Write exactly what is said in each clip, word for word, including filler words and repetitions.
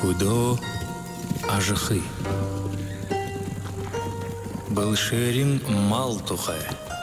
Худо ажихы. Былшерин мал тухай.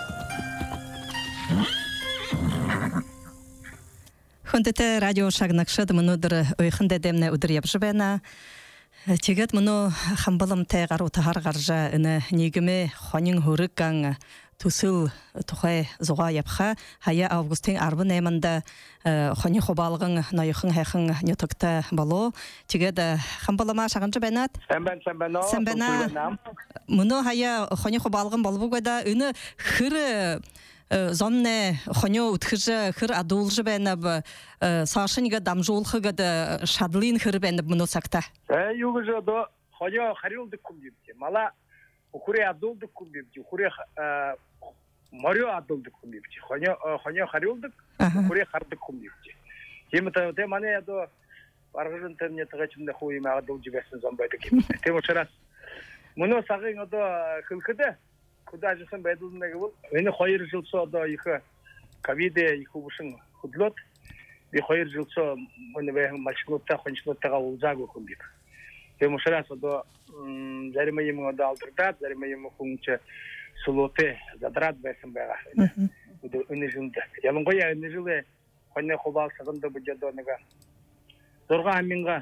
Хонтете радио шагнакшад мынудыр ойхында демне удыр япжыбена. Тегет мыну хамбалым тайгару тахар гаржа ины нигіме хонин хурыккан тусыл тухай зуга япха хая августин арбын эманда хонин хобалгын найхын хайхын нютыкта бало. Тегет хамбалама шаганчы бенат. Сэмбен сэмбено. Сэмбена. Мыну хая хонин хобалгын балбугада ины хыр Зонне хонё утхыжа хыр адулжы бенаб сашынига дамжулхыга да шадлин хыр бенаб муносакта. Э югыжа до хонё харилдык кумдипти. Мала ухуре адулдык кумдипти. Ухуре морё адулдык кумдипти. Хонё хонё харилдык, ухуре хардык кумдипти. Темата те мане до аргыжын тенне тагачында хуйма адулжы бесин зомбайды ким. Тем очарас. Муно сагын до хылкыда куда же сын байдылдынаги бол. Эне хайыр жылсо да ихы ковиде ихы бушын худлот. Би хайыр жылсо муну бе мачнутта хончнуттага улзагы кумдик. Тем ушарас до заримаему да алдырдат, заримаему хунча сулоте задрат бесин бага. Эне жында. Ялынгоя эне жылы хонне хобал сагында бужадо нега. Зорга аминга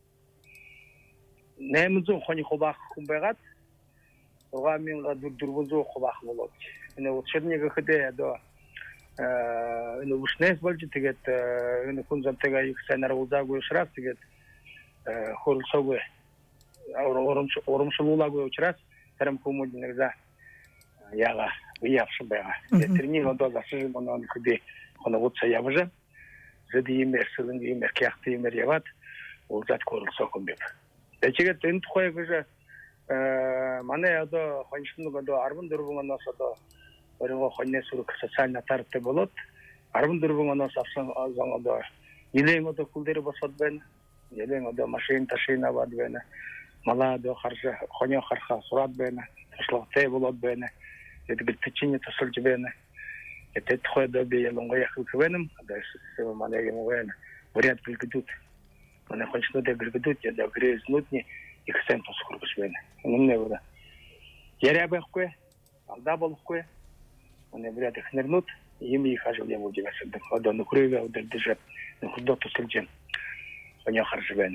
немизу хони хобак кумбагат. Раминга дурдурбузу хобах болот. Эне учебнига хде до э эне ушнес болчу тегет эне кунзантега иксенер улзагы ушрас тегет э хорсогы оромш оромшулулагы учрас тарам комудинерза яга уявшы бага. Тренинг до засыжы монан хде хона утса явыжы. Зеди имер сылын имер кяхты имер яват улзат корсоком беп. Эчегет эн тухайгыжы мане ада ханшынугада арбын дөрбүнгөн насада өрөнгө ханнесуру социаль тарыпты болот. Арбын дөрбүнгөн насапсан азаңда илең ада кулдери басат бен, илең ада машин ташина бад бен, мала да харжа ханя харха сурат бен, ташлакте болот бен, эти битчине тасылжы бен. Эте тхойда бе ялонго яхыл квенем, ада сема манеге мовен. Вариант гылгыдут. Мане ханшынуда гылгыдут, я да грезнутни их сентус кургусбен. Немне буда. Ярябеккwe, алда болукwe. Они брят их нернут, им их ажил я буду весен. Ода нукрыга, ода держат, нукрдо тусылжен. Они харжбен.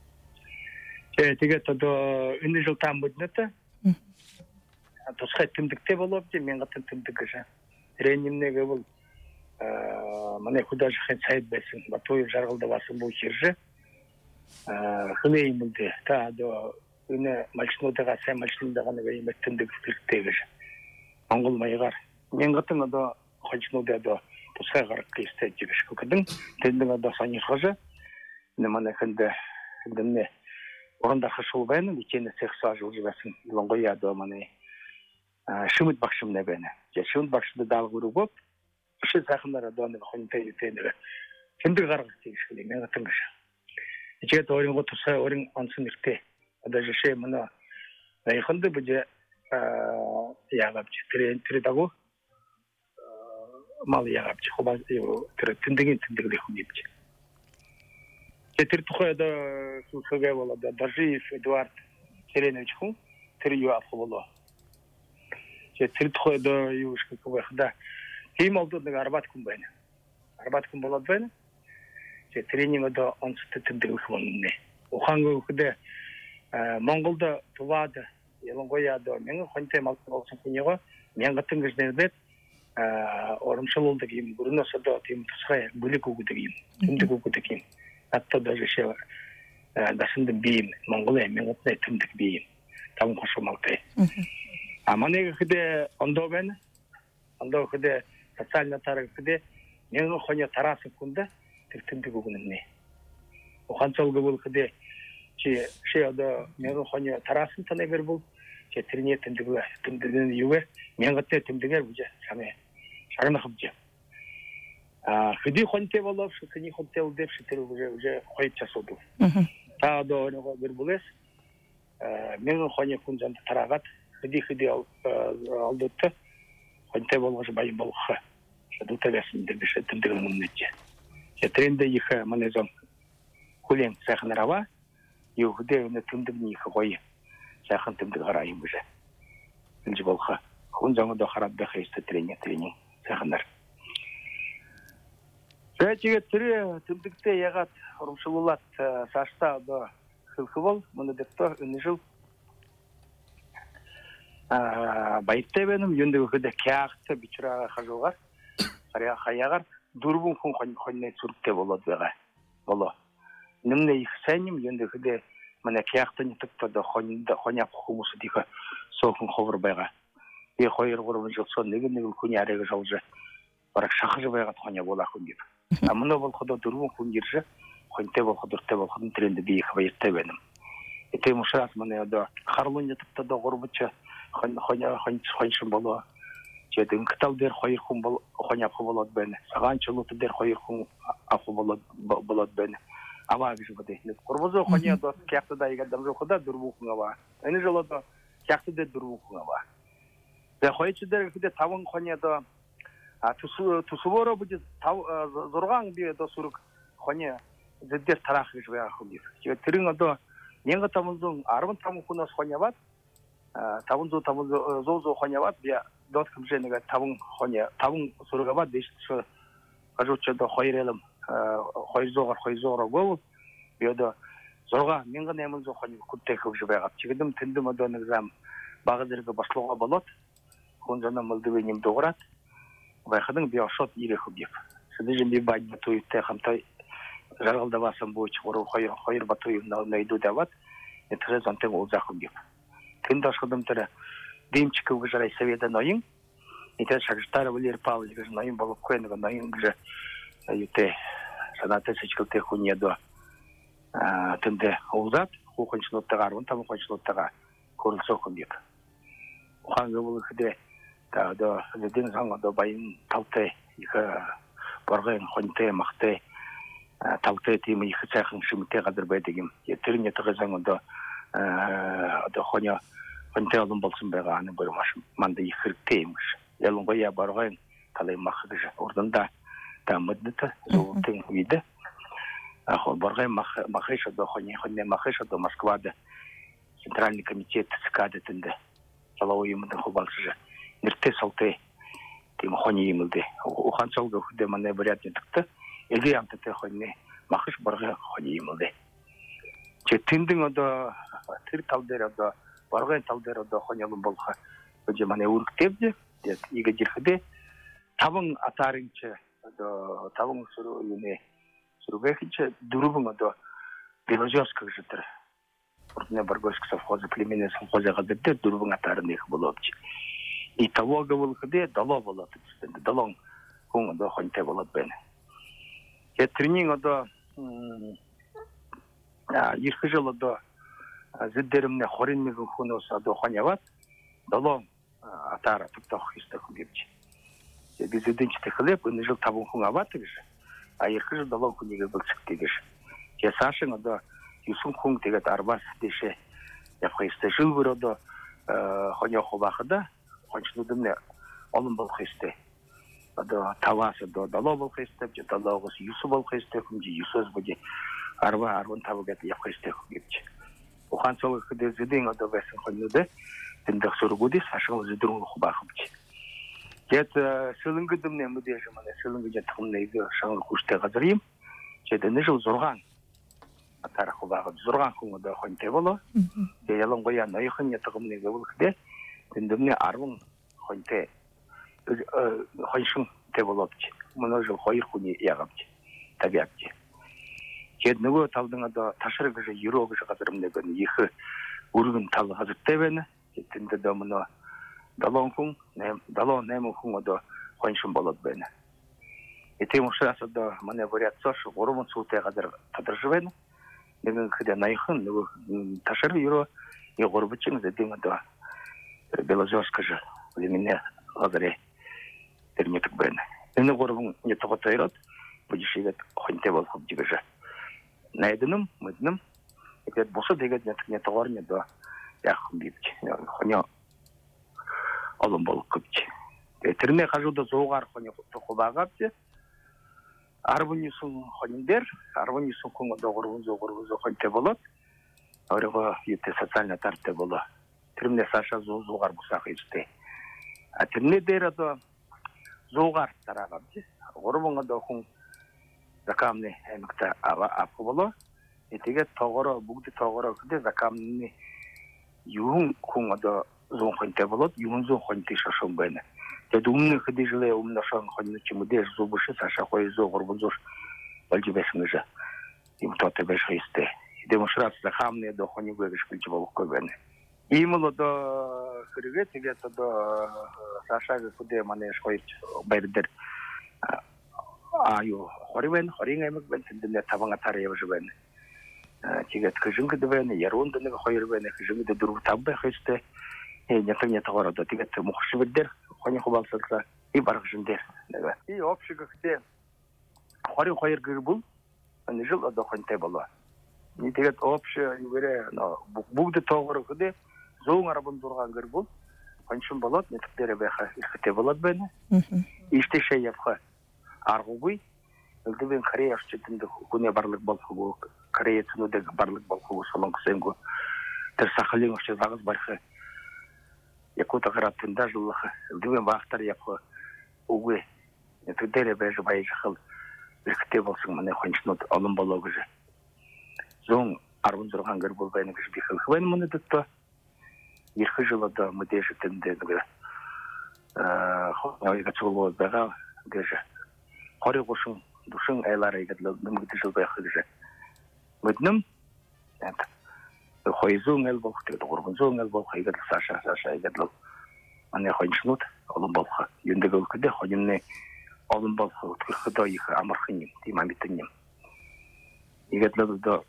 Теге тодо үні жыл там буднета. Тусхай тымдыкте болопти, мен гатын тымдыкыжа. Ренемнеге бол. Мане худа жахен сайт бесен. Батоев жаргылда басын бұл хиржи. Хылейм болды. Та до үні мальчинудыға, сән мальчинудыға неге еметтіндігі філіктегі. Аңғыл майығар. Мен ғытын ада ханчинуды ада тұсқа ғарып кейсті жегіш көкідің. Тендің ада сани қажы. Немане кінді не орында қышыл бәйні. Өтені сексуа жыл жібәсін. Илонғой ада мане шымыт бақшым не бәйні. Шымыт бақшымды далы көру боп. Үші сақындар ада неге хантай өтенігі. Кінді ғарғы кейсі келей. Мен ғытын ғышы. Ичет оринго туса орин ансын ирте. Ада жеше мына найхынды бүже ягапчы. Тире дагу мал ягапчы. Хоба тире тіндеген тіндегілі хүнепчі. Тир тухай да сулхыға болады. Дажиев Эдуард Серенович хун. Тир юап боло. Тир тухай да юшка кубахда. Тим алдыдың арбат күн бәйні. Арбат күн болады бәйні. Тренингда онсты тіндігіл хванны. Ухангы үкіде Монголда тувады, елонгояды, менгі хонтай малты болсын күнеға, мен ғаттың күзнердет орымшыл олды кейім, бұрын осыда тем тұсқай бөлік үгіді кейім, тімдік үгіді кейім. Атта даже ше дасындың бейім, Монголия, мен ғаттың тімдік бейім, тавын қошу малтай. Аманеге күде ондо бәні, ондо күде социална тары күде, менгі хоня тарасы күнді, тіндік үгініне. Уханцалғы бұл күде, ше ада менің хоня тарасын таны бер бұл, ше тіріне тіндігі, тіндігін юге, мен ғатты тіндігер бұл же, саме шағына қып же. Күді хонте болып, күні хонте ол деп, шетері уже қойып жасылды. Та ада оныға бір бұл ес, менің хоня күн жанды тарағат, күді-күді алдытты, хонте болғышы байын болғы. Шадута бәсін дегіші тіндігін мұннетте. Тренде их манезон хулен сахнарава, Юхде өне тымдыгны их қойы. Сәхін тымдык қарайым бұжы. Інжі болға. Хүн жаңыда қарабды қайысты тренинг тренинг. Сәхінлер. Сәчеге түрі тымдыкте яғат ұрымшылылат сашта да қылқы бол. Мұны депті үні жыл. Байытты бәнім енді өкіде кәқті бичіраға қажуғар. Қария қаяғар. Дұрбын хүн қойнай сүрікте болады бәға. Боло. Немне их сәнім енді өкіде міне кәқті нетіпті да қойняп құмысы дейкі соқын қовыр байға. Е қойыр құрбын жылсон неге негіл күн әрегі жалжы. Барак шақыжы байға қойня бола күн деп. Мұны бол құда дұрбын күн ержі. Қойнте бол құдырте бол құдын тренді бейікі байытты бәнім. Ете мұшырас мұны қарлын етіпті да құрбычы. Хоншын болу. Жедін кітал дер қойыр құм қоняпқы болады бәні. Саған чылыты дер қойыр құм ақы болады бәні. Ама біші бұдай. Құрбызы қония дос кәқті да егердім жоқыда дүрбу құңа ба. Әні жылы да кәқті де дүрбу құңа ба. Де қойчы дер күде тавын қония да тұсы боры бұды зорған бе да сұрық қония зіддер тарақы жібе ақым деп. Түрің да неңгі тамыздың арвын тамын құнас қония бат. Табынзу табынзу зозу қония бат. Бе доткім женігі табын қония табын сұрыға бат. Дешті қажуытшыда қойыр елім қойыр зоғар қойыр зоғар ғол. Бе да зорға менгі немін зо қония күттекіп жібе ғап. Чегідім тіндім өден экзам бағызырғы баслуға болот. Хүн жана мұлдывы нем доғырат. Байқыдың бе ашот иреху беп. Сіді жембе байд батуы тәқымтай жарғылда басым бойчы қойыр батуы найду дават. Етіғыз антен ол жақым беп. Тында шыдым түрі демчікі үгі жарай совета найын. Етен шағыштары білер палы жүгіз найын болып көйінігі найын күжі юте санаты сечкілте хүнеду тінде олзат. Құқыншылыттыға арвын тамы қоншылыттыға көріл соқын беп. Оған көбілі күде зеден заңғада байын талты екі барғайын қонте мақты талты темі екі сәқын шымыте қадыр бәдегім. Түрін етіғі заңғада қоня қонте алым болсын байға аны бір машым манды екіріктейміш. Елін қоя барғайын талай мақы күші. Ордында да мұдныты зұлтың үйді. Барғайын мақыш ады қоня қоня мақыш ады Москвады Центральный комитет цикады тінді. Сала ойымыздың қобалсыжы. Нірте салты тем қоня емілді. Оған салғы күде мане бірятын түкті. Елге амтыты қоня мақыш барғай қоня емілді. Тіндің ады тір талдер ады барғайын талдер ады қонялым болға. Өде мане өріктепді. Еге жерхіде табың атарынчы табың сүру үйіне сүрубекінчі дүрубың ады Белозерскіх жытыр. Ордына Баргойск совхозы племенный совхозы қадырды дүрубың атарын екі болуапчы. И того гавылхыде дало болады. Далон күн ады қонте болады бәні. Тренинг ады еркі жыл ады зіддерімне қорынмеген күн осы ады қоня бат. Далон атары тұқтақ истықын бепчі. Біз өденшіті қылып, үні жыл табын күн абаты кіші. А еркі жыл далон күнеге білсікті кіші. Же сашың ады юсын күн тегет арбас деші. Япқайсты жыл бір ады қоня қобақыда қоншылудымне олым бол қайсты. Тавасы дало бол қайсты, далауғыз юсы бол қайсты, күнде юсыз бұде арба арвын табығады япқайсты күнгепчі. Оған солы күде зіден ады бәсін қойнуды, діндік сұрғуды сашығыл зідірін құбақымчы. Жет сылыңгыдымне мүде жыманы, сылыңгы жаттығымны егі шаңыл күшті ғазырым. Жетіні жыл зорған. Атары құбағым зорған күнгі қойнте болу. Елің қоян ойықын еттіғымны егі бұл күде, діндімне арвын қойнте қойшың те болуапчы. Мұны жыл қойыр күні яғамчы. Табиапчы. Кедігі талдыңа да ташыры күші, юро күші қазырымны күні екі үргін талы қазыртты бәні. Кеттінді да мұны далон күн, далон нәмін күн ода қойшың болады бәні. Ете мұшырасы да мұны вариатсош, ғұрымын суытай қазыр қадыржы бәні. Неген күде найқын, ташыры юро, е ғұрбычың зәден ода Белозерск жы, олемене қазыры терметік бәні. Ені ғұрымын не тұғыт айрат, бұдешегет қойнте болғып жегі жы. Найдыным, мүдінім, екет бұсы дегет не тұғар не да яқын бейбіч. Қоня олым болып көпчі. Түріне қажуды зоғар қоня тұқыбағапчы. Арбын юсын қоніндер, арбын юсын күнгі доғырғын зоғырғын зоғынте болады. 어려고 이때 социально тарте было. Тримне Саша зугар бусах исте. А тримне дерado зугар тарагамчи. Горбонгода хүн закамны эмкта ава апболо. Этиге тогоро бүгди тогоро кде закамны юун хүн одоо зуун хонтой болоод юун зуун хонтой шашон байна. Тэгээд өмнө хэд жилээ өмнө шон хонь ч юм уу дээр зубш Саша хоёр зуун гурван зуун болж байсан гэж юм тоотой байж хэвчээ. Демонстраци закамны до хони гэгш гэж болохгүй байна. Ийм л одоо хэрэгээ тэгээд одоо Сашагийн хүдэ манай шойч байрдэр аю хорвэн хорин аймаг байна тэндээ таван атаар явж байна. Тэгээд хэжингд байна яруунд нэг хоёр байна хэжингд дөрөв тав байх хэвчээ. Э нятаг нятагоор одоо тэгээд мөхшвэдэр хони хуваалцлаа и баргашиндэр нэг. И общий гэхдээ хорин хоёр гэр бүл нэг жил одоо хонтой болоо. И тэгээд общий юурэ бүгд тоогоор хөдөө зүүн арбан зургаан гэр бүл хоншин болоод нэтгдэрэ байхаа хэрэгтэй болоод байна. Ийштэйшээ явах аргагүй. Өлдөвийн Корея авчидэнд хүний барлаг болохгүй, Корея цэнүүдэд барлаг болохгүй солонгосэнгүй. Тэр Сахалин авчид загас барих. Якута гаратын дажлах. Өлдөвийн бахтар явах үгүй. Нэтгдэрэ байж баяжхал хэрэгтэй болсон манай хончнууд олон болоо гэж. Зүүн арван зургаан гэр бүл байна гэж би хэлэх байна мөн дэдто. Ирэх жил одоо мэдээштэнд нэг аа хойг цуглуу байгаа гэж хориг гушин душин айлаараа гэдэг нэмэгдэж байх гэж. Мэднэм яг хойзун эл болох гэдэг гурван эл болох гэдэг Саша Саша гэдэг манай хончнууд олон болох. Юндэг өгөхдөө хоньны олон болох өтгөрхөдөө их амархан юм. Тийм амитэн юм. Игээд л одоо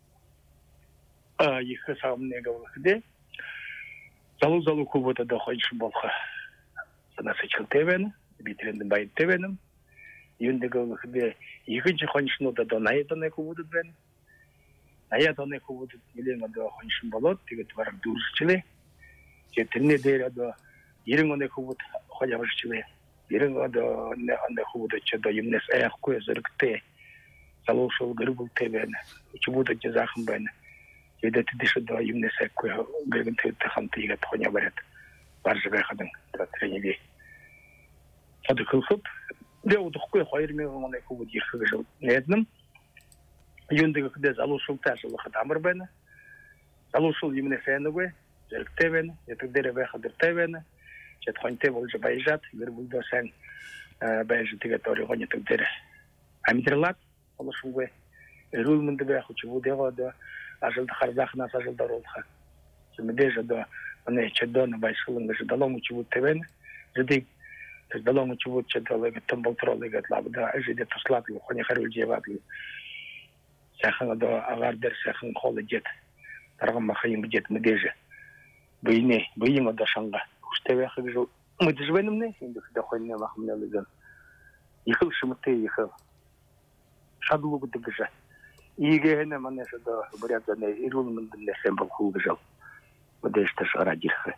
а их самнэг өгөхдөө залуу залуу хүүхэд одоо хоньш болох. Санасч хэвэн битрэнд бай тэвэн юндэг өгөхдөө ихэнх хоньшнууд одоо наяд оны хүүхэд байна. Наяд оны хүүхэд нэлээд одоо хоньш болоод тэгээд бараг дүүрсчлээ. Тэгээд тэрний дээр одоо ерэн оны хүүхэд хожавчлээ. Ерэн одоо нэг хүүхэд ч одоо юмнес аяхгүй зэрэгтэй залуу шул гэр бүлтэй байна. Чимүүд ч заахан байна. Тэгээд тэдэш одоо юмнес аяхгүй гэрэнтэй хамт игээд хоня бараад барж байхад тренинги. Одоо хөлөд дэвдохгүй хоёр мянган оны хүүхэд ирэх гэж найдам. Юундаг хөдөө залуу шултай ажиллахад амар байна. Залуу шул юмнес аягүй зэрэгтэй байна. Ятг дээр байхад дэртэй байна. Чад хонтой болж баяжаад гэр бүлдөө сайн байж тэгээд оройгоо ятг дээр амьдралаад олшгүй. Эрүүл мэнд байх ч бүдэгод ажил харзахнаас ажил даруулах. Мэдээж одоо манай чадсан байшин гэж далом ч бүтэй байна. Зэрэг тэр далом ч бүт чадлыг томболтролыг лабда ажид туслаад хоны харуулж яваад сайхан одоо агаар дээр сайхан коллежд тарган мах юм бижет мэдээж. Бийне бийм одоо шанга хүчтэй байх гэж мэдэж байна мэн энэ дэхтэй хойны мах мэлэгэн их шимтэй их шадлуу гэдэг гэж игээнэ манайш одоо бүряданы эрүүл мэндийн нэсэн болох гэж мэдээж тэш гараад ирэх.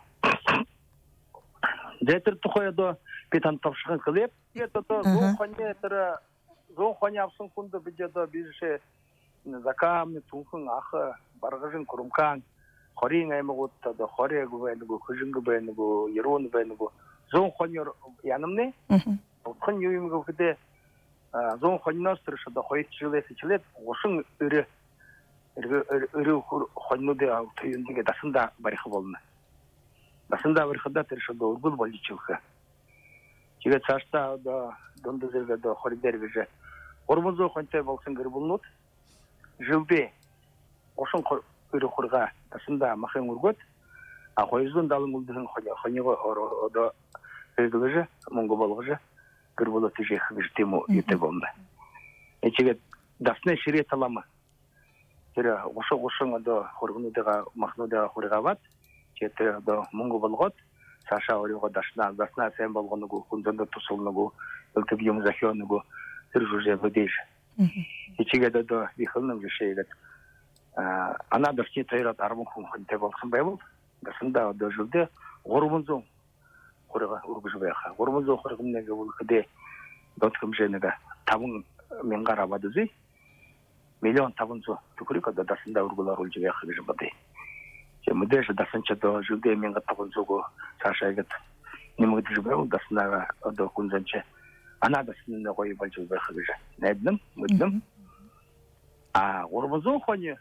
Зэтэр тухай одоо би тань тавшхан клеп тэгээд одоо зүүн хоны тэр зүүн хоны авсан хүнд бид одоо бишээ закамны түнхэн ах баргажин курмкан хорийн аймагууд одоо хорийг байнгүй хөжинг байнгүй ерөн байнгүй зүүн хоны янамны утхан юу юм гэхдээ зүүн хоньноос тэр одоо хоёр жилээс хичээлээд гушин өрөө өрөө хоньнуудын автыг дасанда барих болно. Дасанда барихда тэр одоо өргөл болж өгөх. Тэгээд цаашдаа одоо дунд зэрэг одоо хориг дээр гэж гурван зуун хоньтой болсон гэр бүлнүүд жилдээ гушин өрөө хурга дасанда махын өргөд а хоёр зуун даалан үлдсэн хоньёо одоо хэлгэж мөнгө болгож гэр бүл тийшээ гэж тийм үү гэдэг юм байна. Эцгээд дасны ширээ талама тэр гушин гушин одоо хургнуудаа махнуудаа хургаваад тэр одоо мөнгө болгоод цаашаа өөрийгөө дашнаа даснаа сайн болгоно хүн зөндө тусалнагу өлтөв юм захионагу тэр жүжээ бодиш. Эцгээд одоо би хөлнөм жишээгээд а анадэрчи тэрад арван хүн хөнтэй болсон байвал дасандаа одоо жүлдэ гурван зуун хурга үргэж байхаа. гурван зуун хургныг өгөхдөө дот хэмжээнэг таван мянган аваад үзье. миллион табынзу түкірік ада дасында ургулар үлжіге қығыжы бады. Мүдежі дасынчады жылде менға табынзуғы сашайгыт немігді жібе ол дасынаға ада күнзанчы ана дасынына қойы бәлжі бай қығыжы. Нәдім, мүддім. А орбызу қойы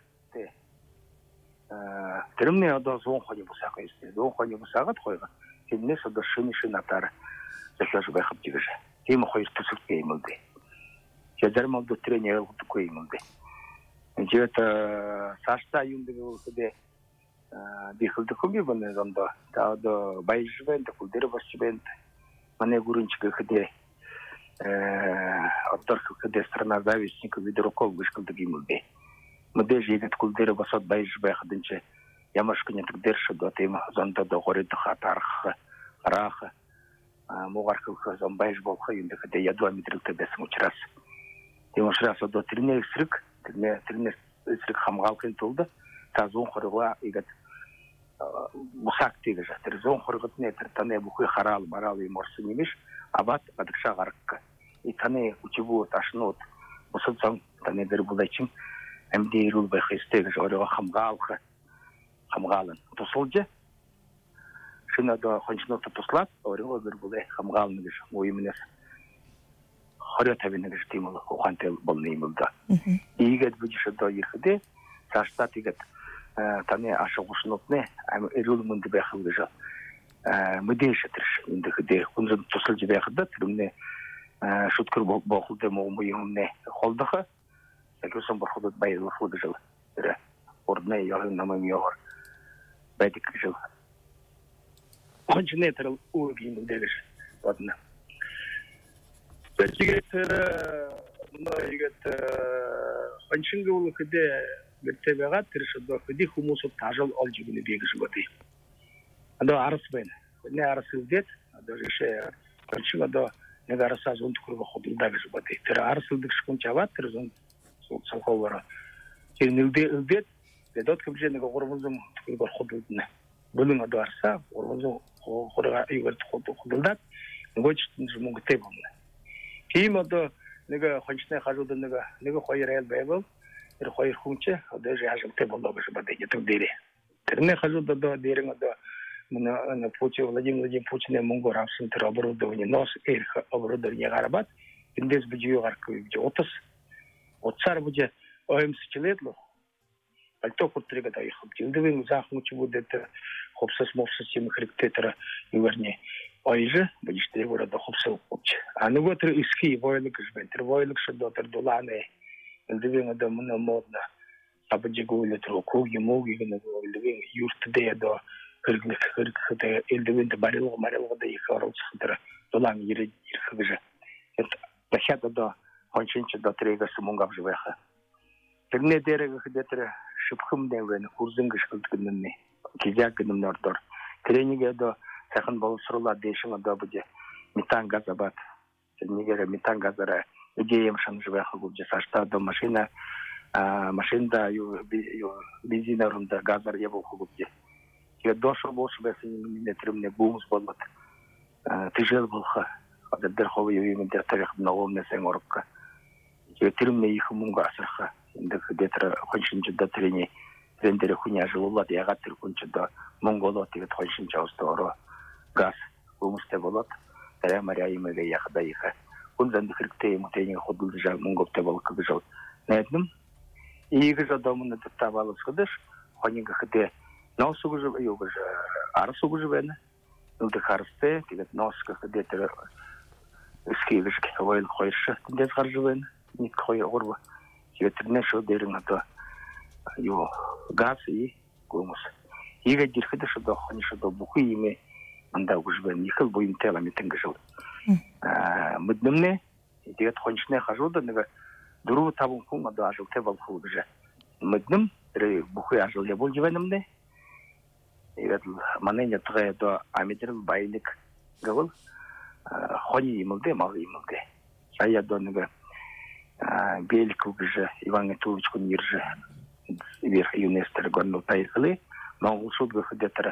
Тірімне ада зоң қойы бұсаға есте. Зоң қойы бұсағат қойға. Кеніне сада шыны-шын атары зәклажы байқып дегіжі. Кеймі қойыр түсік кеймілді. Жадарым алды тренер ұлғыты көймілді. Жеті сашта юндығы ұлғыды бейхілді көмей бұны зонда. Тағыды бай жібенді, күлдері бас жібенді. Мане көрінчігі қыды аттар қыды страна завистника видерокол гышкылды кеймілді. Мұды жегіт күлдері басат бай жібай қыдынчы ямашкыне тікдерші датайма зонда да ғориды қатарқы, қарақы, мұғарқылқы зон бай жіболқы енді қыды ядуа метрікті бәсің ұчырасы. Тем ұчырасы ода тіріне үсірік, тіріне үсірік қамғалқын толды, та зон қорыға егет мұсақ тегі жатыр. Зон қорығытын әтір таны бұқы қаралы, баралы еморсы немеш, абат қадықша ғарыққа. И таны учебу ташыны от, мұсыд зон таны бір бұлайчым, әмде ерул байқы істегі жауырыға қамғалқы, қамғалын. Тұсылды, шын ада қоншыноты тұсылат, орыға бір бұлай қамғалыны кеш, ойымынес. Хоря табины кеш теймілі, оған тел болны емілді. Егет бүдіші да ерхіде, саштат егет таны ашы құшынопны, әмі ерул мұнды байқылды жал. Мүдейші түрш, енді қыде, күнзін тұсылды байқыды, түрімне шүткір боқылды мұғымы емімне қолдығы, Сәкөсін бір құдыд байылықлығы жыл. Ордына яғын намайым яғыр. Бәдік жыл. Қоншыны етіріл ұғы кеймілдегі жыл. Егет, мұна егет, қоншынғы ұлы күді біртебеға түршіді күді құмысып тажыл ал жүгіні бегі жыл. Ада арыс бәйін. Не арысы үлдет, ада жеше қоншын ада неге арыса зон түкіргі құдылдағы жыл. Түрі арысылдық шықын чабат, түрі зон салқаулары. Кейін үлдет, бедот көбженеге ғұрбызым түкіргір құдылдыны. Бұның ады арса, ғұрбызым ғұрыға үйгерді құдылдат, ғойчыштың жұмыңғы тей болны. Кейін ады неге қоншына қажуды неге қойыр әйел бәй бол, бір қойыр құңчы, ады жайжыл тей болды бәші бәді етің дейрі. Тіріне қажуды да дейрің ады Владимир Владимир Путин мұңғы рамсын түр оборудование, нос әрхі оборудование ғарабат, індес бүджеу ғарқы отыз. Отцар буде ойымсычылетло, пальто куртрига да їхав. Ділдивим захмучі буде хопсас мовсас сімі хректетера і верні. Ойже, будеш три города хопсал купче. А ну вот іски войлик жбен, три войлик що дотер долане. Ділдивим да мене модна. Абаджигу літру куги муги, ділдивим юрт де до хирглик хирглик, ділдивим да барилго марилго да їхав роцхтера. Долан їрі їрхавже. Тахята до Қоншыншы да трегасы мұңғап жывайқы. Тігіне дәрігі қыдетірі шыпқым дәуені құрзың кішкілдігініне, кезек гінімні ордыр. Трениге да сәқін болу сұрула дейшіңі да бұде метан газа бат. Тігінегері метан газары идеям шын жывайқы бұлде. Сашта да машина, машинда бензина ұрымда газар ебіл құлыпде. Теге дошы болшы бәсінің минетрімне бұғыз болуд. Тижел болғы. Адырдыр қолы еуемендер тарихымна олмесен орыққа. Тірімне екі мұңға асырға. Енді детірі қоншыншы да трені трендері құня жылылады. Яғаттыр күнші мұңға олады. Тегет қоншыншы ауысты оры газ өмісте болады. Тәрі мария емеге яқыда еқі. Күнзанды қырықта ему тренеге құдылды жағы мұңғапте болы кігі жыл. Нәдім? Егі жадамыны тұттап алып сұдыш. Қонеге қыде нау сұғы жыл, еугі ары сұғы жыл әні. Үлді қарысты. Тегет нау сұғы қыде тірі үскегі жық ойыл қойыршы. Тіндез қар жыл әні. Нет қойы ғұрбы. Тегетіріне шо дерің аты газ и көміс. Еге дерхіді шыда қоны шыда бұқы еме анда ұғыжбен. Екіл бойын тәламетінгі жыл. Мүднімне, тегет қонышына қажуды, неге дұру табын құң ады ажыл тәбал құлды жа. Мүднім, бұқы ажыл ебол жевенімне. Егет манайня тұғай ады амедеріл байлік ғыл. Қоны емілді, малы емілді. Жай ады неге Белик уже Иван Итулович Кунирже верх юнестер горнул поехали, но у судьбы где-то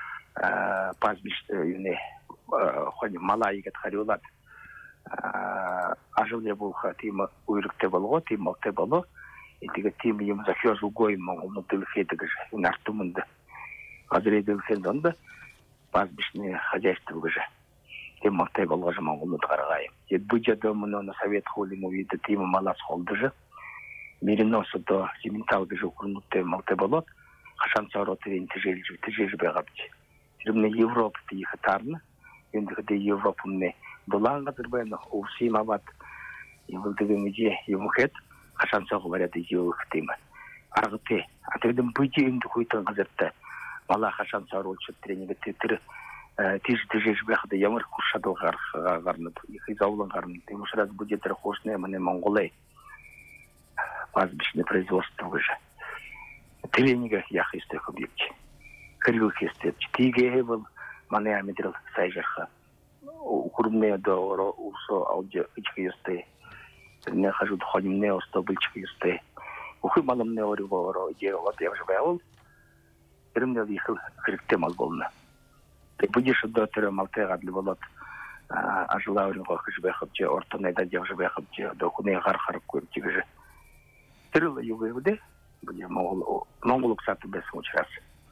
пастбищ юне ходим мала игет харюлат ажил я был хатима уйрыкте было тима те было 이게 팀이 좀 зафёжугой могут дылхетыгы же нартумында азыр дылхен зонда базбишне хозяйство же тем мактай болгажы могут карагай е бюджетте мына на совет холиму виде тим малас холды же мириносото сименталды же курнутте мактай болот кашан чороты интежел же тежел бегапчы Римне Европа тихотарна енді де Европаның доланға дұрбайны ұсым абад евілдігімеде емухет қашан соғы барады еуықтеймі. Арғыте, атырдың бұйде енді көйтін қызыртты. Мала қашан сауыр өлші тренингі тетірі тежі-тежі жібеқіде емір күршадыл ғарнып, ехай заулын ғарнып. Демушыраз бұдетірі қошыны әміне Монголай базбішіне производство ғыжы. Тренингі яқы істеқі бекчі. Кіргілік істепчі. Тиге бұл мане амедрил сайжаха. Укурумне до оро усо аудио ички юсте. Не хожу дходимне осто бычки юсте. Ухы малымне ориго оро идея вот я уже бэвол. Ирымне лихил хрикте мал болна. Ты будешь до тера малтега для болот. А жила оринго хжбэхапче ортоне да я уже бэхапче до хуне гар-гар курчи же. Тырыл югывде. Bude Mongol Mongoluk satı besin uçras.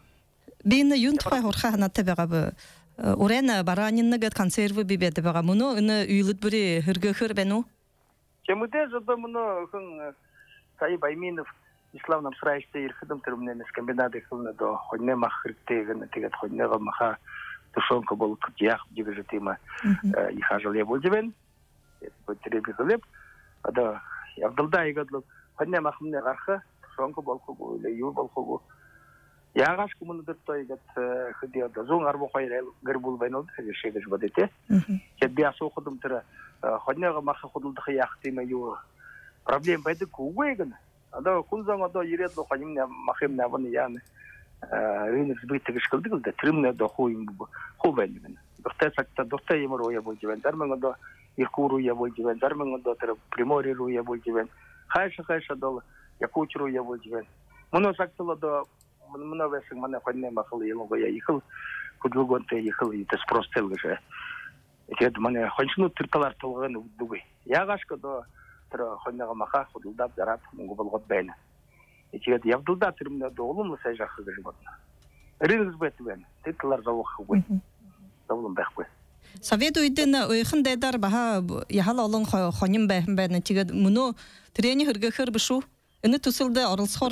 Бин юнтфай хорха ханаттабага урена бараниннага консервы бибедебага муну ины үйлүт бири хыргыхыр бену. Чемуде жада муну хын Сай Байминов исламном срайште ирхидым термне мескомбинады хылны до хонне махрыктеген тегет хоннега маха тушонка болуп кутях диге тема ихажале болдебен. Потребли хлеб. Ада Абдулда игадлы хонне махмне гарха тушонка болку или ю болку. Ягаш кумунdur toygat хидиада зон арбо хайрел гырбул байнол шегеш бадете. Кет биас окудум тира хоннега маха худулды хяхтима ю проблем байды кугвеген. Ада кунзан ада иредло ханимне махимне аваны яны рынок сбытыгыш кылдыгыл да тримне да хуим хубайнген. Докта сакта докта емро я болжевен дармен ада иркуру я болжевен дармен ада тира примориру я болжевен хайша хайша дол якучру я болжевен. Муно сактыло да мына весен мана хонне махыл елго я ихыл кудлугонте ихыл ите спростелгыше. Эти мана хончну тирталар толган дугы. Ягашка да тра хоннега маха худулдап зарат мунгу болгот бейна. Эти явдулда тирмне доолум сай жахыгы жботна. Рынок сбетвен тирталар завох хуй. Завлум бахбы. Совету иден ойхын дайдар баха яхал олон хоним бахын бэна тигед муну трени хыргыхыр бышу. Ины тусылды орылсхор.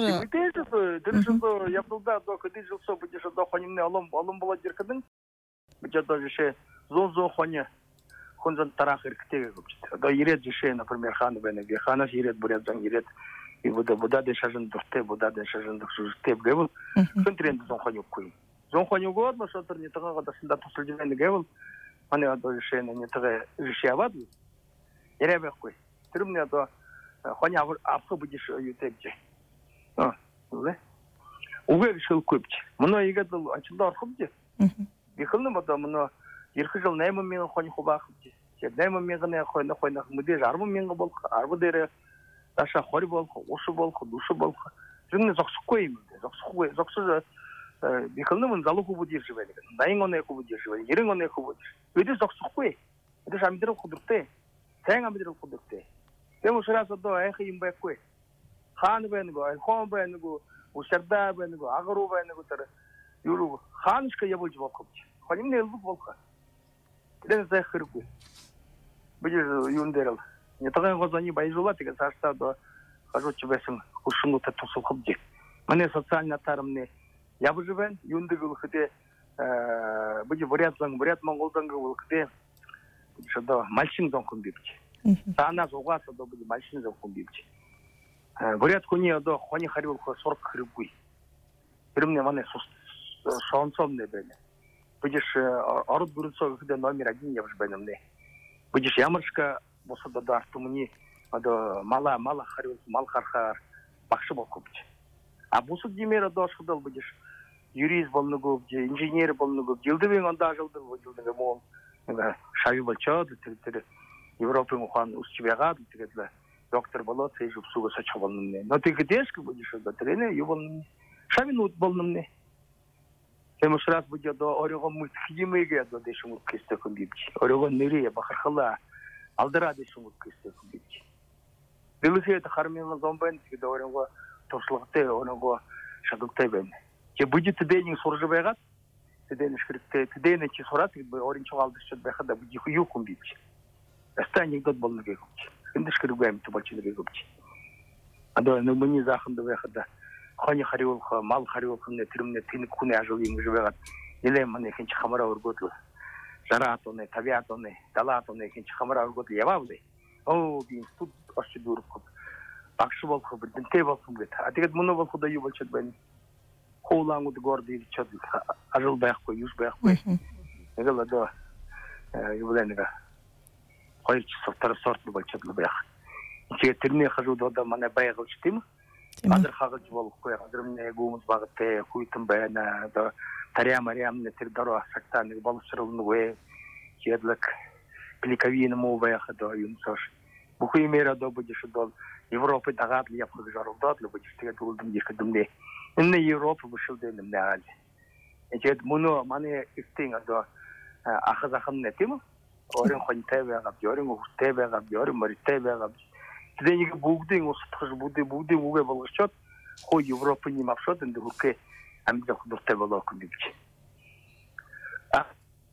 Дыржылды явдулда до кыды жылсо будеш до хонимне алом алом бола диркадын. Буча даже ше зон-зон хоне хонзан тарах ирктеге гопчит. До ирет же, например, ханы бене, хана ирет бурят зан ирет. И буда буда де шажын дурте, буда де шажын дурте гевел. Сын тренд зон хоню куй. Зон хоню год, но шатыр не тага да сында тусылдывен гевел. Ане до же не тага же аваду. Иребе куй. Трымне до хоня апхы будеш ютепче. А, да? Угы решил купить. Мно игадыл ачында архыбче. Бихылны мада мно ирхы жыл найма мен хоня хубахыбче. Найма мен гана хойна хойна муде жармы мен болк, арбы дере таша хори болк, ушу болк, душу болк. Жынны зоксукой, зоксукой, зоксу бихылны мн залуку будеш живели. Найын оны ку будеш живели, ерин оны ку будеш. Өйдө зоксукой. Өйдө шамидерил кудурте. Тәң амидерил кудурте. Тем сразу до эхи им бэкуй. Хан бэнгу, хон бэнгу, ушарда бэнгу, агру бэнгу тара. Юру ханышка я больше волкопч. Ханим не лук волка. Тен захыргу. Будешь юндерал. Не такая гозани байжула, тига сашта до хожу чебесен ушуну та тусул хобди. Мне социально тарамне. Я бы живен юндегул хыте будешь вариант зан вариант монголдан гул хыте. Что до мальчин дон комбипч. Сана зогаса до будет мальчин дон комбипч. Вариант кони до хони харил хо сорок хрюгуй. Примне мане шансом не бене. Будешь арут бурцо где номер один я уже бенемне. Будешь ямыршка болса да дарту мне ада мала мала харил мал хархар бакшы болкупч. А бусу демера дошхдал будешь юрист болнугу, инженер болнугу, жылдыбен анда жылды жылдыгы мол. Шаги болчод тире Европа мухан устчебега тире доктор болот сежуп суга сача болнумне. Но ты гдешки будешь да трене юбон шаминут болнумне. Тем раз будет до орего мультфильмеге до дешумут кестеком бибчи. Орего нерия бахархала алдара дешумут кестеком бибчи. 릴리세트 하르면 좀벤 지도 어려운 거 도슬럭때 오는 거 샤극때 벤. 제 부지트 데닝 소르즈베가 데는 스크립트 데는 치 소라 어린 초갈드 슛 베하다 부지 후유군 비치. 스타닝 것 볼는 게 없지. 근데 스크립트 또 볼치는 게 없지. 아도 너무니 자한도 베하다. خاني خريول خ مال خريول خن ترمن تين كوني عجولي مجبرات يلي من يكن خمرة ورقول زراعتونه طبيعتونه دلاتونه يكن خمرة ورقول يبابلي أو بين سود أشدور خب أكشبال خب بدنتي بالخم بيت أتيجد منو بالخدا يبال شد بني خولان ودقار دي شد عجول بيخو يوش بيخو يقول ده يبلينه خير صرت صرت بال شد بيخ يجي ترمي خجود هذا من بيخو شتيم Адыр хагылж болуп кой, адыр эмне гумуз багытте, куйтун баяна, да тария мариамны тирдаро сактаны балышырылны ой, жерлик кликовины мо баяха да юмсош. Бухуй мера да будеш дол Европа дагат ли япхы жарылдат ли будеш теге тулдым дикдимде. Инне Европа бушыл деним нал. Эжет муну мане истинга да ахазахын нетим, орын хонте бага, орын ухте бага, орын марите бага. Денег бүгдийн ус тахж бүгдийн бүгдийн үгээ болгочоод хоо Европын юм авшоод энэ хүрхээ амьд дуртай болоо гэж бич. А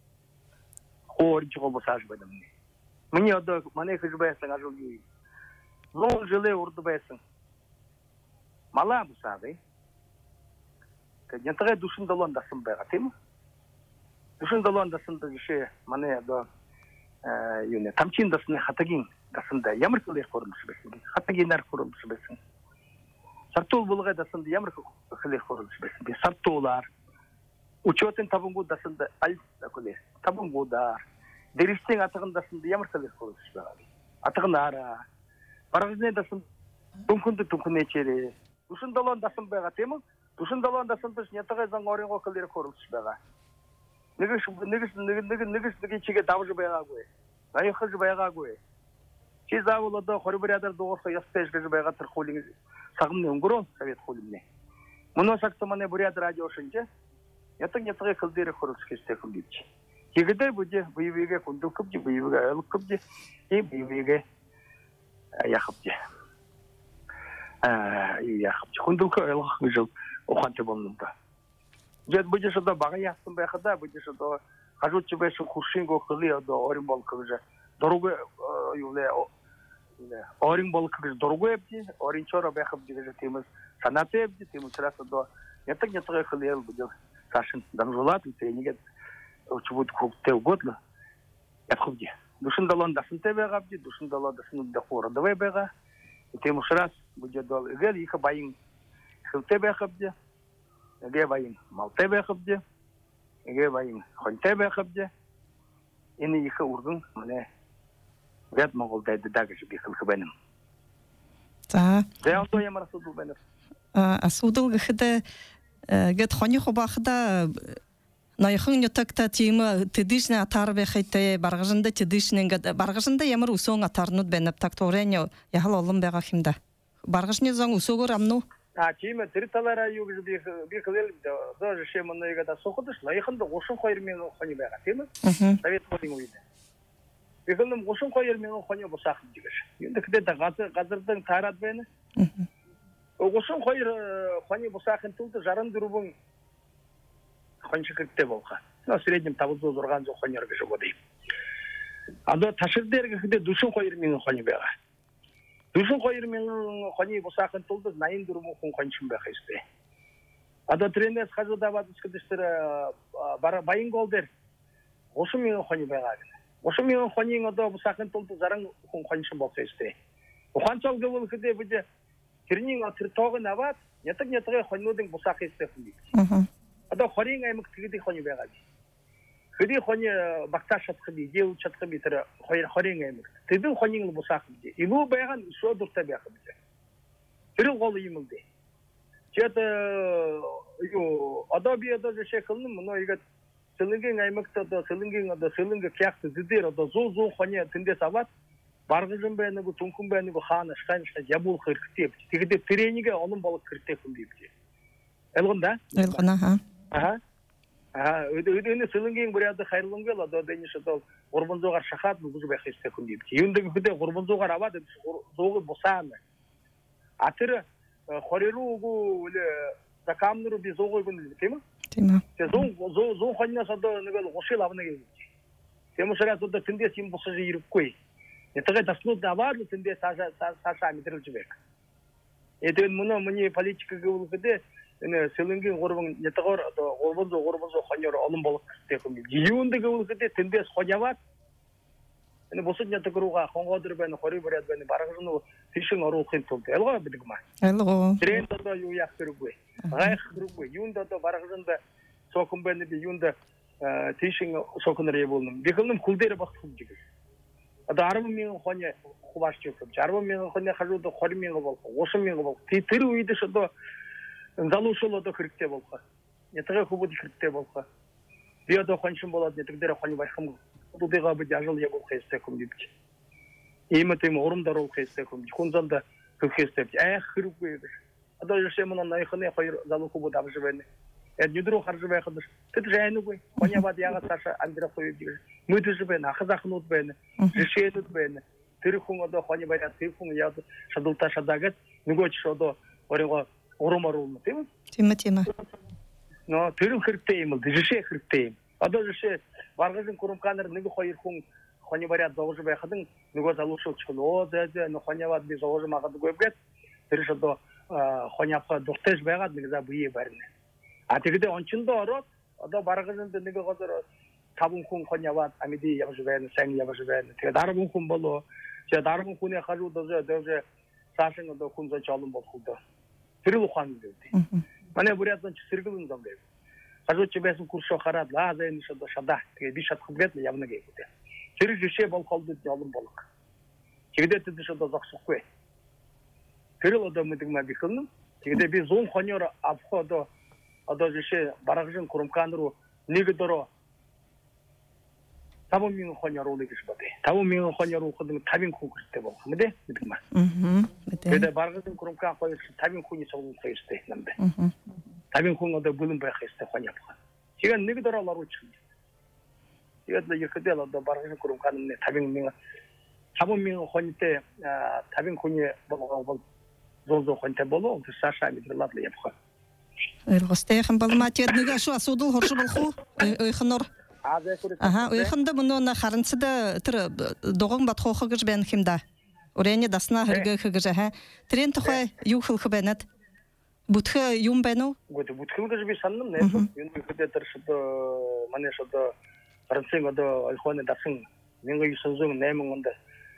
хоор жоо босааж байна мэн. Миний одоо манай хэж байсан ажил юу. Лон жилээ урд байсан. Мала бусаавэ. Тэгнэтгэ душин долоон дасан байгаа тийм үү? Душин долоон дасан дэшээ манай одоо юу нэ тамчин дасны хатагийн дасанда ямар хэлээр хөрөмж байсан. Хатагинаар хөрөмж байсан. Сартул булгаа дасанда ямар хэлээр хөрөмж байсан. Би сартуулаар учетын табангууд дасанда аль хэлээр табангуудаар дэрэгчийн атган дасанда ямар хэлээр хөрөмж байгаа. Атганаараа барганы дасан дүнхэнд дүнхнээ чирээ. Түшин долоон дасан байгаа тийм үү? Түшин долоон дасан биш ятгай зан оринго хэлээр хөрөмж байгаа. Нэгш нэгш нэг нэг нэгш нэг чигээ давж байгаагүй. Аяхж байгаагүй. Чи заавал одоо хорборядар дуусах ястэж гэж байгаа тэр хуулийг сагмны өнгөрөө совет хуулийг. Мөнөө сагт манай буряд радио шинжээ. Ятаг ятаг хэл дээр хөрөж хийстэй хүн гэж. Тэгдэ бүдэ буйвигэ хүндүкөж буйвигэ айлкөж и буйвигэ яхапж. Аа яхапж хүндүк айлах гэж ухаантай болно да. Жад будеш одоо бага яасан байхада будеш одоо хажууч байсан хуршинго хли одоо орин бол гэж дөрөг юулээ орин бол гэж дөрөг эвди орин чора байхад гэж тиймээс санаатай эвди тийм учраас одоо ятаг ятаг хли будеш сашин дамжуулаад тэнийг өчбөд хөвтэй өгөөдлөө ятховди душин долон дасантай байгаа бди душин долон дасны дахур давай байгаа тийм учраас будеш дол гэл их баян хөвтэй байхад бди гээ баян малтай байхад бди гээ баян хонтой байхад бди энэ их урган манай Вят Монголда дагаж би хэлэх байна. За. Зэото ямар асуудал байна? А асуудал гэхэд гэд хоны хобахда наяхан нютагта тийм тэдишнэ атар байхтай баргажанда тэдишнэ ингээд баргажанда ямар өсөн атарнууд байна тактореня яхал олон байгаа хэмдэ. Баргажны зан өсөөгөр амну. А тийм тэр талаараа юу гэж би би хэлэл зөө шимэнэгээ да соходш наяхан да гушин хоёр мянган хоны байгаа тийм үү? Совет хуулийн үед. Эхлэн гушин хоёр мянган хоны босаах гэж. Энд гэдэг газар газардан таарад байна. Гушин хоёр хоны босаахын тулд шестьдесят четыре хончигтэй болха. Но в среднем тавз зурган зо хоньор гэж бодъё. Одоо ташир дээр гэхэд душин хоёр мянган хоны байгаа. Душин хоёр мянган хоны босаахын тулд восемьдесят четыре хүн хончин байх ёстой. Одоо тренерс хажуудаваад скэдэстэр баян гол дээр тридцать мянган хоны байгаа. тридцать мянган хоны одоо босаахын тулд саран хүн хончин болох ёстой. Ухаанчал гэвэл хэдэ бид тэрний тэр тоог нь аваад ятаг ятаг хоньнуудын босаах ёстой хүн. Одоо хорийн аймаг тэгээд хоны байгаа. Хэдий хоны багтааш чадах би, дээл чадах би тэр хоёр хорийн аймаг. Тэдэн хоныг босаах би. Илүү байгаа нь шуудуртай байх би. Тэр гол юм л дээ. Чэт юу одоо би одоо жишээлбэл нөө игээд Сэлэнгийн аймагт одоо Сэлэнгийн одоо Сэлэнг кягт зэдэр одоо зүү зүү хоны тэндээс аваад баргажин байна уу түнхэн байна уу хаана шхань ябуулах хэрэгтэй. Тэгээд тэрнийг олон болох хэрэгтэй хүн бий. Ялганда? Ялгана хаа. Аа. Аа, өдөөний Сэлэнгийн бүрээд хайрлангал одоо дэний шатол Горбонзогар шахат бугу бехисте күндип. Юндыгы күдө горбонзогар авады зогы босаны. Атыры хориругу эле закамнуру би зогой күндү тема. Тема. Те зон зон зон ханна сада негел ошел авны келди. Тема шара сада тинде сим босажы ирип кой. Этага таснут даварлы тинде саша саша митрил жибек. Эден муну муни политика гылгыде эне селинген горбон нетагор горбонзо горбонзо ханьор алым болуп теким. Юндыгы гылгыде тинде хоняват. Эне босот нетагоруга хонгодыр бен хори барат бен барагыны тишин ору кынтыл. Элга бидигма. Элго. Трен да ю яктыргы. Гайх кыргы. Юнда да барагында сокун бен ди юнда тишин сокунры болдум. Бекылым кулдері бактым жигис. Ада арбы мен хоне хубаш чөкөп. Арбы мен хоне хажуды хори мен болду. Ошы мен болду. Титир уйды шодо залушолодо киркте болду. Нетеге хубуди киркте болду. Биодо хоншин болот, нетегдер хоне байхым. Тудыга бы жажыл я бол хесте кум дипти. Эметем орумдар ол хесте кум. Хонзанда көхесте. Ах кыргы. Ада жеше мунан найхыны хайр залуку бу дабжыбене. Эднюдру харжы байхыдыр. Тет жайны гой. Хоне бад яга саша андра коюп дигер. Мүдүжбен, ахзахын утбен, жешет утбен. Тирхун одо хоне байда тирхун яд шадулта шадагат, нүгөч шодо орого орумарулны, тема? Тема тема. Но тирхун хиртейм, жеше хиртейм. Адо жеше баргызын курумканыр нүгө койрхун хоне байда догжу байхадын нүгө залушул чыкын. О деде, но хоне бад би зогжу магады көбгет. Тиршодо хоняпка доктеш байгат нигза буе барны. А тегиде ончундо орот, адо баргызынды нүгө гозор табун кун хоняват амиди явжбен сэн явжбен те дарбун кун боло же дарбун куне хажу доже доже сашын до кун за чалым болду тирил хан dedi мане бурятдан чиргилин замбе хажу чебесин куршо харат ла зен шо шада те бишат хубет явна гейде тирил жеше бол колду жалым болук кегде те шо до заксукwe тирил да мыдыгма бикылны кегде би зон хонёр апходо адо жеше барагжын курумканру нигдоро табун мин хоняр улыгыш баде. Табун мин хоняр укыдым табин кукусте бол. Мыде? Бидигма. Мм. Мыде. Беде баргызын курумка коюш табин куни согун коюште намде. Мм. Табин кунга да булун байхысте хоняпка. Сиген неги доралар учун. Сиген да якыдел да баргызын курумканын не табин мин табун мин хоните табин куни болгон бол зозо хонте боло, саша мидрладлы япха. Элгостехин балматет неге шу асудул хоршу болху. Ойхнор. Ага, уйхында мұны харынсыда тір доғың бат хоқығыш бән химда. Орайне дасына хырғы хығыжа, ха? Трен тұқай юхыл хыбәнет. Бұтхы юм бәну? Бұтхыл ғыж бі санным, не? Юнды күде тұршыды, мане шыды, харынсың оды ойхуаны дасың, менгі юсынзың нәмің онда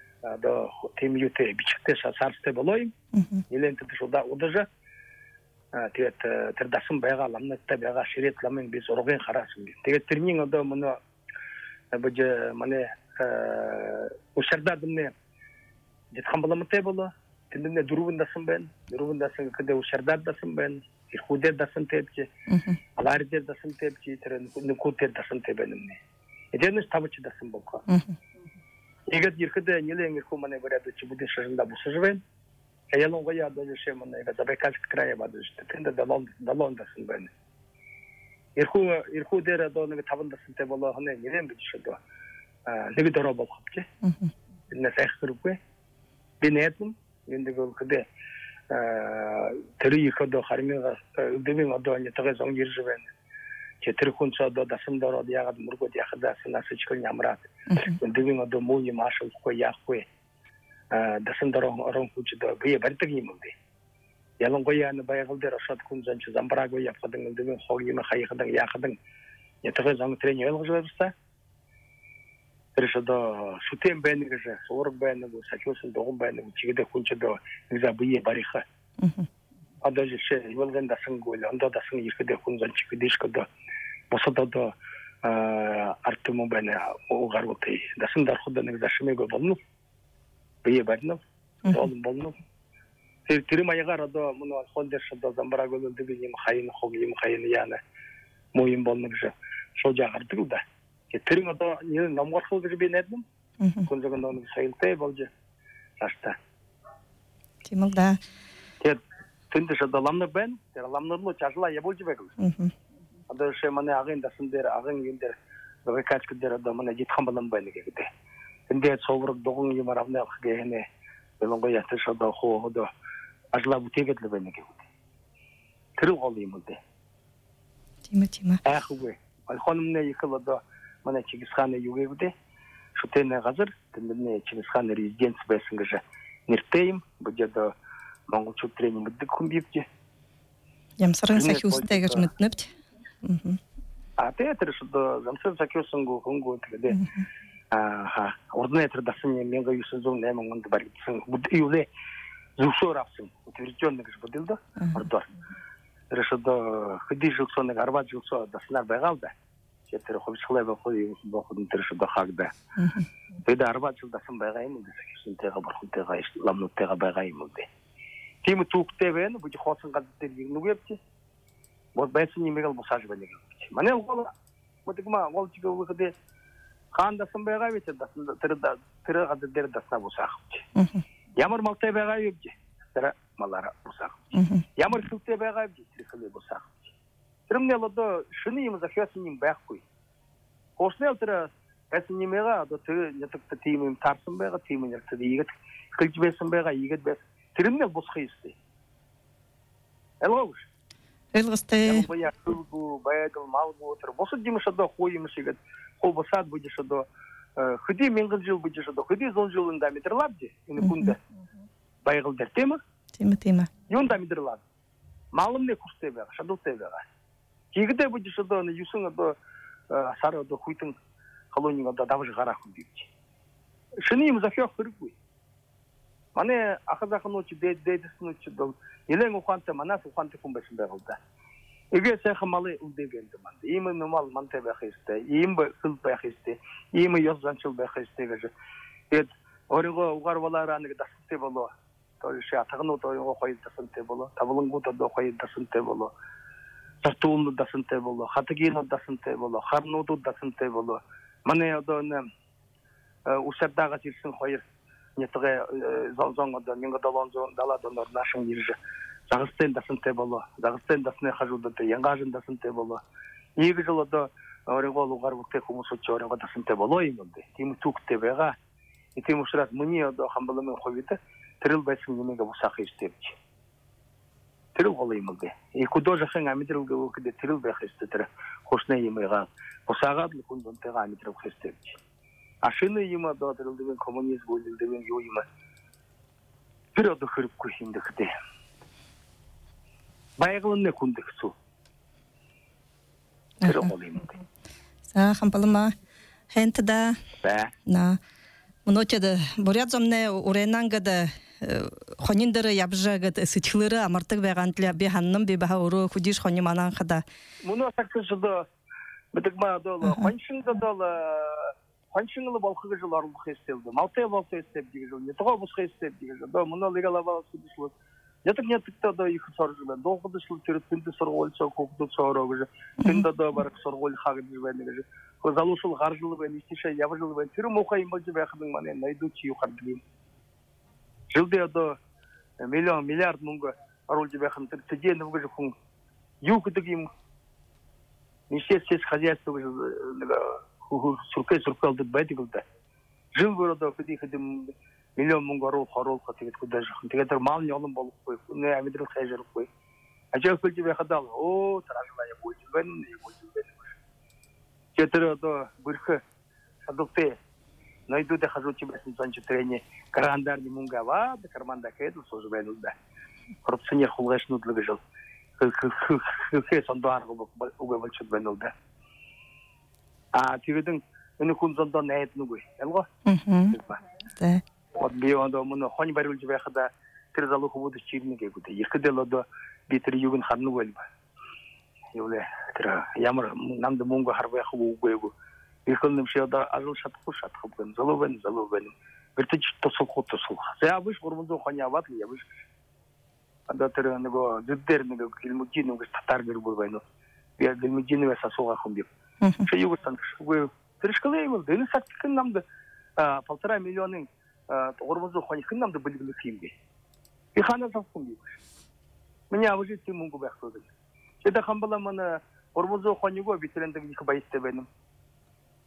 тем юте бичікте сарсты болойым. Елен түді шуда удыжа. Тэгээд тэр дасан байгаа ламнаттай байгаа ширет ламын biz ургын харасан. Тэгээд тэрний одоо мөн бож мане ушардадны детхан боломтой боло. Тэндээ дөрвөн дасан байна. Дөрвөн дасан гэдэг ушардад дасан байна. Ирхүдэ дасан тэвчи. Алардэ дасан тэвчи тэр нүкүтэ дасан тэ байна. Эдэнэс тавч дасан болго. Тэгээд ирхэдэ нэлэн ирхүү мане бараад чи бүдэн шажинда бусажвэн. Ялонгоя даже шемона это Забайкальск края бадышты. Тенде далон далон дасын бен. Ирху ирху дера до нэг таван дасын те болоо хане нэрэн бич шодо. А нэг дөрөө болгоч. Мм. Энэ сайхргүй. Би нэтэн энэ гол кэдэ а тэри ходо хармига дэвин одо не тагы зон гирж бен. Четэр хүн цодо дасын дөрөө ягад мургод яхада сынасычкыл нямрат. Дэвин одо муи машал хой яхой. Дасан дорong orang kuci do biaya bertegi mungkin. Yalang goya ane bayal der asat kunjan cu zambara goya kadang dengan hogi ma khay kadang ya kadang. Ya terus zang tren yalang goya bersta. Terus do sutem ben gese, sorg ben go, sachosun dogum ben go, cigede kunci do ngiza biaya barikha. Ada je she yolgan dasan goya, anda dasan yikede kunjan cikidish kado. Bosada do artumu ben o gargote. Dasan dar khuda ngiza shime go bolnu. Бие бәрнов, олым болнов. Тирим айгар адо муну хондершо до замбара голы дигим хайын хогим хайын яна моим болнов же. Шо жагырдык да. Тирим адо не намгархыл гэж би недим. Күнзөгөн оны сайылтай болжу. Ашта. Тимыл да. Тет тинде шо ламны бен, ламнылы чажла я болжу бек. Адо ше мане агын дасын дер агын юндер Давай качка дера да мана жит хамбалам байна гэдэг. Эндээ цоврог дуган юм аравнах гэхнэ. Белонго яташ одоо хоо одоо ажлаа бүтээгээд л байна гэдэг. Тэр гол юм дээ. Тийм ээ тийм ээ. Ахгүй. Алхонмны ихэл одоо манай Чингисхааны юу гэдэг. Шүтэнэ газар тэндний Чингисхааны резиденц байсан гэж нэртэй юм. Бодё монголчууд тренинг гэдэг хүн бивч. Ямсрын сахиустай гэж мэднэвч. А театр что замсар сахиусангу хөнгөө тэгээд аа ординатор дасан юм яг юусэн зүүн найман онд баригдсан. Юулээ зүгшөөр авсан. Утверждённый гэж бодилдо. Ордор. Тэр что хэдижүүлсэн нэг арбаж зүйлсөө даснаар байгаа да. Тэр хөвсглээ бохоо бохоо тэр что хагда. Тэгээд арбаж зүйл дасан байгаа юм уу сахиусантэйга борхонтэйга ламнутэйга байгаа юм уу. Тийм түүхтэй байна. Бүжи хоосон гад дээр нэгнүгэвч. Вот байсан нэмэгэл босааж байна гэж. Манай гол модигма гол чиг өгөхдөө хаанда сан байгаа вэ тэр тэр тэр гад дээр дасна босаах. Ямар малтай байгаа юу гэж. Тэр малара босаах. Ямар хүүтэй байгаа гэж тэр хэлээ босаах. Тэрмнээ л одоо шүний юм захиасан юм байхгүй. Хоснел тэр байсан нэмэга одоо тэр ятагт тийм юм таарсан байгаа тийм юм ярьсан ийгэд хэлж байсан байгаа ийгэд байсан. Тэрмнээ босох юмстэй. Элгош. Элгостэй. Я кулгу байгал малгу тэр босод юм шодо хуу юм шигэд хуу босаад будь шодо хөдий мянган жил будь шодо хөдий зон жилын да метрлабди энэ хүнд байгал дээр тийм үү? Тийм ээ тийм ээ. Юун да метрлаб. Малымны курстэй байгаа, шадуутай байгаа. Жигдэ будь шодо юусэн одоо сар одоо хүйтэн колониг одоо давж гарах юм бий. Шүний юм захиах хэрэггүй. Манай ахазахнууч дээд дээдэснүүч бол нэлээд ухаантай манаас ухаантай хүн байсан байгаад да. Эгэ сайхан малы үлдээгээд манд. Ийм нормал мантай байх ёстой. Ийм хэл байх ёстой. Ийм ёс занчил байх ёстой гэж. Тэгэд өөрийгөө угаарвалаараа нэг дасантай болоо. Тэр шаа тагнууд өөрийгөө хоёр дасантай болоо. Тавлангууд одоо хоёр дасантай болоо. Сартуулнууд дасантай болоо. Хатагинууд дасантай болоо. Харнуудууд дасантай болоо. Манай одоо нэ усадагаас ирсэн хоёр нэтгэ зон одоо нэг долоон зон далаад онор нашин ирж Загастын дасантай болоо. Загастын дасны хажуудад янгажин дасантай болоо. Нэг жил одоо өөрийгөө лугаар бүхтэй хүмүүс ч өөрийгөө дасантай болоо юм дээ. Тийм түүхтэй байгаа. Тийм учраас миний одоо хамбаламын хувьд тэрл байсан юмыг босаах ёстой гэж. Тэр гол юм дээ. И художественный амидрал гэдэг тэрл байх ёстой тэр хошны юмыгаа босаагаад л хүн донтойгоо амидрах ёстой гэж. Ашины юм одоо тэрл коммунизм үйлдэл юу юм. Тэр одоо хэрэггүй юм дээ. Байгуулны хүндэгсүү. Тэр гол юм дээ. За хамбалма хэнтда. Ба. На. Моночэд бурязомне уренангад хониндэр ябжагад сэтгэлэрэ амартаг байгаантлаа би ханным би баха өрөө хүдиш хони мананхада. Муно саксэсдо мэдэгмаа доо хоншингдо хоншингл болох гэж оруулах хэсэлдэ. Малтай болох хэсэлдэ гэж нэг тоо босх хэсэлдэ гэж. Доо муно легалаваа сүдэшлээ. Ятаг ятагта одоо их сорж байна. Дуугадлал тэр тэнд сургуульцоо хөгдөд соороо гэж. Тэнд одоо бараг сургууль хаагд байна гэж. Хөө залуусул гаржул байна, ичшээ явжул байна. Тэр мохоо юм болж байх нь манай найдууч юу хардаг юм. Жилдээ одоо миллион миллиард мөнгө оруулж байх нь тэр тэжээ нүгэж хүн юу гэдэг юм. Нишээс хазяйство гэж нэг сүркэ сүркэлд байдаг л да. Жил бүр одоо хэдий хэдэм миллион мөнгө оруулах оруулах тэгээд хүдэж ах. Тэгээд тэр мал нь олон болохгүй. Нэ амидрал хайжрахгүй. Ажиг хөлж байхад л оо тараалаа яг үйл байна, яг үйл байна. Тэр одоо бүрх садукте найдуудаа хажууч байсан зонч тэрэний грандарны мөнгө аваад карманда хэд сууж байна уу да. Коррупционер хулгайчнууд л гэж л хэ сондоар уг болж байна уу да. А тэгээд энэ хүн зондоо найд нүггүй. Ялгаа. Аа. За. Вот би одоо мөн хонь барилж байхада тэр залуу хүмүүс чирнэ гээгүү. Ихэдэл одоо би тэр юуг нь харна уу ба. Юулээ тэр ямар намд мөнгө харвах үгүй үгүй. Ихэл нэмшээ одоо ажил шатахгүй шатахгүй залуу байна залуу байна. Бэртэж тусах тусах. За биш гурван зуун хонь аваад л явж. Одоо тэр нөгөө зүдээр нэг гэлмүжийн нэг татар гэр бүр байна. Би гэлмүжийн вэс асуугаа хүн би. Чи юу гэсэн үгүй. Тэр школын юм дэнэ сактикэн намд полтора миллионын гурван зуун хонь хэн намд бэлгэлэх юм бэ. Би ханаа тавхгүй юм. Миний авжид тийм мөнгө байх зүйл. Тэдэ хамбала манай гурван зуун хоньгоо битрэндэг их баястай байна.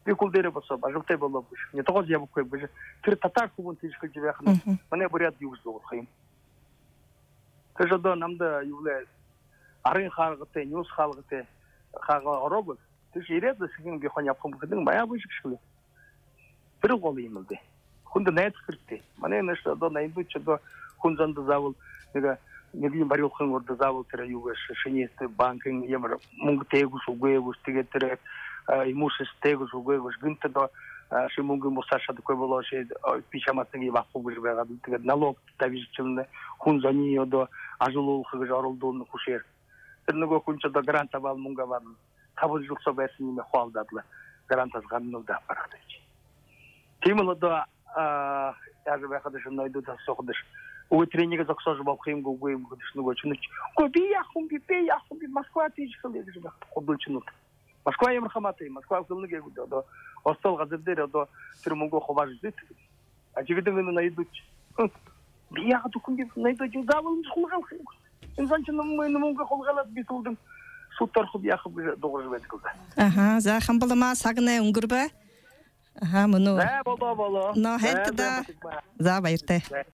бекул дере болса бажыктай боло буш не тогоз ябып кой буш тир татар кубун тишкил жибе хана мане бурят юз до хайм тежодо намда юле арын халгыте нюс халгыте хага оробус тиш ирет да сигин би хоня пум кыдын мая буш кишкиле бир гол имилди хунда нет кирти мане нешто до найдучо до хунзанда завул нега неги барил хынгорда завул тера югаш шинесте банкин емер мунгтегус угуевус тигетер имущество тегус угуевус гынта до шимунгы мусаша такой было ше пичамасыги ваху бужбега тигет налог тавижчылны хунзани до ажулул хыгы жарылдуны кушер терного хунча до гранта бал мунга бал табыл жыл собесине хвалдадлы грантас ганнылда парадыч тимылы до я же выходишь на иду до сохдыш у тренинга заксож бал хим гугуем гудыш ну гочнуч коби я хумби пе я хумби Москва тижкал я же ходульчнут Москва я мархаматы Москва кылныге гудо до остал газдер до термунго ховаж дит а жигидин на идут бия документ на иду жудавын хулгал хим инзанчын мунго холгалат битулдым суттар хуб я хуб догуж беткылда Ага, за хамбалама сагне унгурба. Ага, муну. Да, боло боло. Но хетта. За байрте.